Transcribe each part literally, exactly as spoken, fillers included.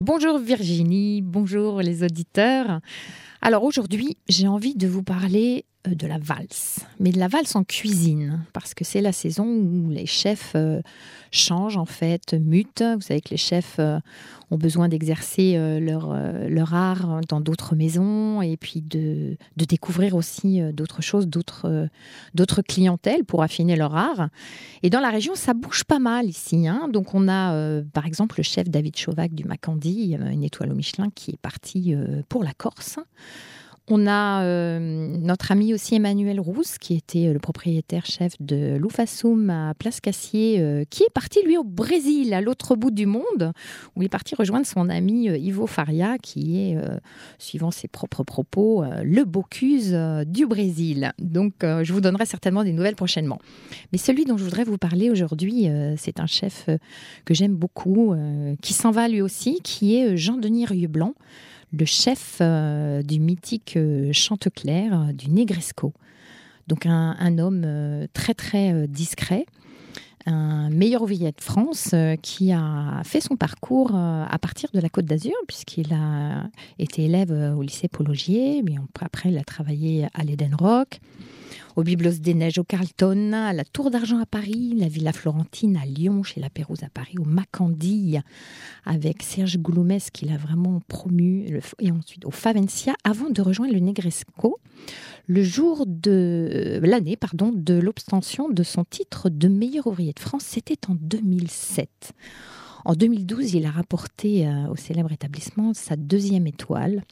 Bonjour Virginie, bonjour les auditeurs. Alors aujourd'hui, j'ai envie de vous parler euh, de la valse, mais de la valse en cuisine, parce que c'est la saison où les chefs euh, changent en fait, mutent. Vous savez que les chefs euh, ont besoin d'exercer euh, leur, euh, leur art dans d'autres maisons et puis de, de découvrir aussi euh, d'autres choses, d'autres, euh, d'autres clientèles pour affiner leur art. Et dans la région, ça bouge pas mal ici, hein. Donc on a euh, par exemple le chef David Chauvac du Macandie, euh, une étoile au Michelin, qui est parti euh, pour la Corse. On a euh, notre ami aussi Emmanuel Rousse, qui était le propriétaire chef de Loufassoum à Place Cassier, euh, qui est parti lui au Brésil, à l'autre bout du monde, où il est parti rejoindre son ami euh, Ivo Faria, qui est, euh, suivant ses propres propos, euh, le Bocuse euh, du Brésil. Donc euh, je vous donnerai certainement des nouvelles prochainement. Mais celui dont je voudrais vous parler aujourd'hui, euh, c'est un chef euh, que j'aime beaucoup, euh, qui s'en va lui aussi, qui est Jean-Denis Rieux-Blanc, le chef euh, du mythique euh, Chanteclair, euh, du Negresco. Donc un, un homme euh, très très euh, discret, un meilleur ouvrier de France euh, qui a fait son parcours euh, à partir de la Côte d'Azur, puisqu'il a été élève euh, au lycée Paul Augier, mais on, après il a travaillé à l'Eden Rock, au Byblos des Neiges au Carlton, à la Tour d'Argent à Paris, la Villa Florentine à Lyon, chez la Pérouse à Paris, au Macandie, avec Serge Gouloumès qui l'a vraiment promu, et ensuite au Favencia, avant de rejoindre le Negresco, le jour de l'année pardon, de l'obtention de son titre de meilleur ouvrier de France. C'était en deux mille sept. En deux mille douze, il a rapporté euh, au célèbre établissement sa deuxième étoile.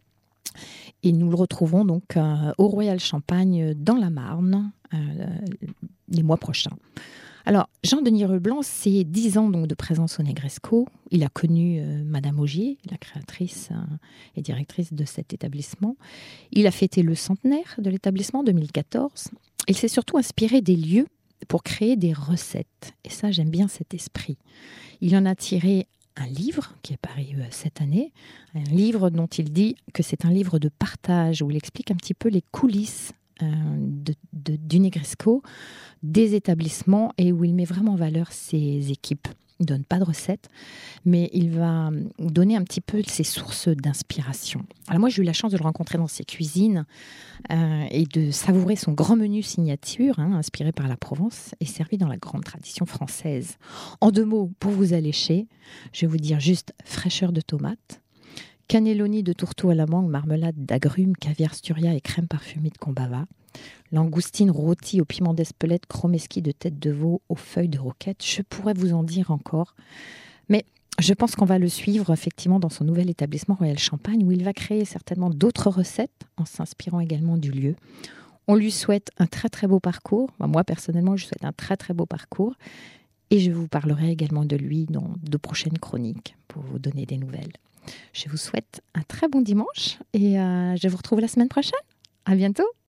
Et nous le retrouvons donc euh, au Royal Champagne dans la Marne euh, les mois prochains. Alors, Jean-Denis Rieux-Blanc, c'est dix ans donc, de présence au Negresco. Il a connu euh, Madame Augier, la créatrice euh, et directrice de cet établissement. Il a fêté le centenaire de l'établissement en deux mille quatorze. Il s'est surtout inspiré des lieux pour créer des recettes. Et ça, j'aime bien cet esprit. Il en a tiré un livre qui est paru euh, cette année, un livre dont il dit que c'est un livre de partage, où il explique un petit peu les coulisses euh, de, de, du Negresco, des établissements, et où il met vraiment en valeur ses équipes. Il ne donne pas de recettes, mais il va donner un petit peu ses sources d'inspiration. Alors moi, j'ai eu la chance de le rencontrer dans ses cuisines euh, et de savourer son grand menu signature, hein, inspiré par la Provence et servi dans la grande tradition française. En deux mots, pour vous allécher, je vais vous dire juste fraîcheur de tomates, cannelloni de tourteau à la mangue, marmelade d'agrumes, caviar sturia et crème parfumée de combava, langoustine rôtie au piment d'Espelette, chromeski de tête de veau aux feuilles de roquette. Je pourrais vous en dire encore. Mais je pense qu'on va le suivre effectivement dans son nouvel établissement Royal Champagne, où il va créer certainement d'autres recettes en s'inspirant également du lieu. On lui souhaite un très très beau parcours. Moi personnellement, je lui souhaite un très très beau parcours. Et je vous parlerai également de lui dans de prochaines chroniques pour vous donner des nouvelles. Je vous souhaite un très bon dimanche et euh, je vous retrouve la semaine prochaine. À bientôt.